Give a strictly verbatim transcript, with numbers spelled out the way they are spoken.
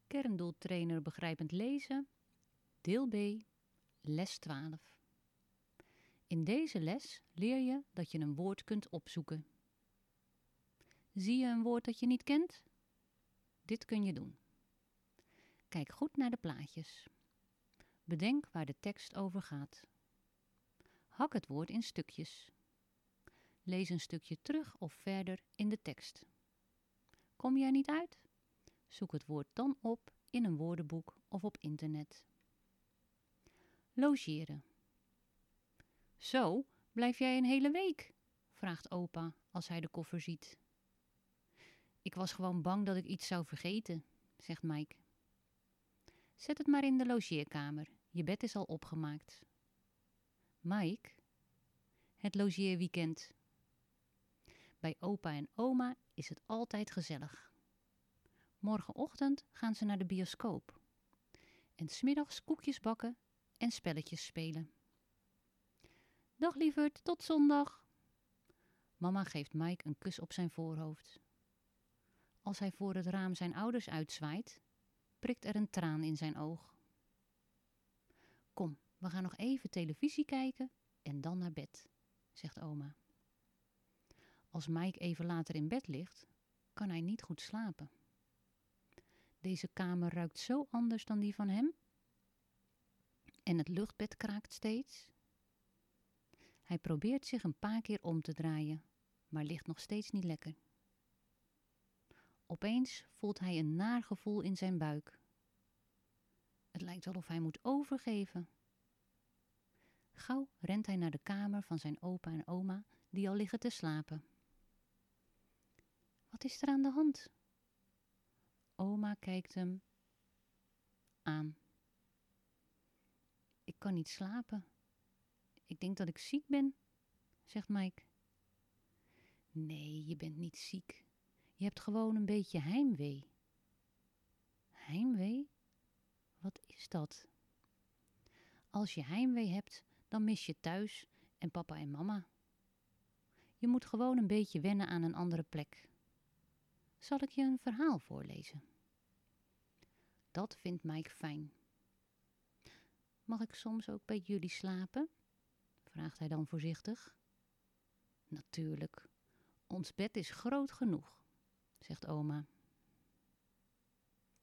Kerndoeltrainer begrijpend lezen, deel B, les twaalf. In deze les leer je dat je een woord kunt opzoeken. Zie je een woord dat je niet kent? Dit kun je doen. Kijk goed naar de plaatjes. Bedenk waar de tekst over gaat. Hak het woord in stukjes. Lees een stukje terug of verder in de tekst. Kom je er niet uit? Zoek het woord dan op in een woordenboek of op internet. Logeren. Zo, blijf jij een hele week? Vraagt opa als hij de koffer ziet. Ik was gewoon bang dat ik iets zou vergeten, zegt Mike. Zet het maar in de logeerkamer, je bed is al opgemaakt. Mike, het logeerweekend. Bij opa en oma is het altijd gezellig. Morgenochtend gaan ze naar de bioscoop. En 's middags koekjes bakken en spelletjes spelen. Dag lieverd, tot zondag. Mama geeft Mike een kus op zijn voorhoofd. Als hij voor het raam zijn ouders uitzwaait, prikt er een traan in zijn oog. Kom, we gaan nog even televisie kijken en dan naar bed, zegt oma. Als Mike even later in bed ligt, kan hij niet goed slapen. Deze kamer ruikt zo anders dan die van hem. En het luchtbed kraakt steeds. Hij probeert zich een paar keer om te draaien, maar ligt nog steeds niet lekker. Opeens voelt hij een naar gevoel in zijn buik. Het lijkt wel of hij moet overgeven. Gauw rent hij naar de kamer van zijn opa en oma, die al liggen te slapen. Wat is er aan de hand? Oma kijkt hem aan. Ik kan niet slapen. Ik denk dat ik ziek ben, zegt Mike. Nee, je bent niet ziek. Je hebt gewoon een beetje heimwee. Heimwee? Wat is dat? Als je heimwee hebt, dan mis je thuis en papa en mama. Je moet gewoon een beetje wennen aan een andere plek. Zal ik je een verhaal voorlezen? Dat vindt Mike fijn. Mag ik soms ook bij jullie slapen? Vraagt hij dan voorzichtig. Natuurlijk, ons bed is groot genoeg, zegt oma.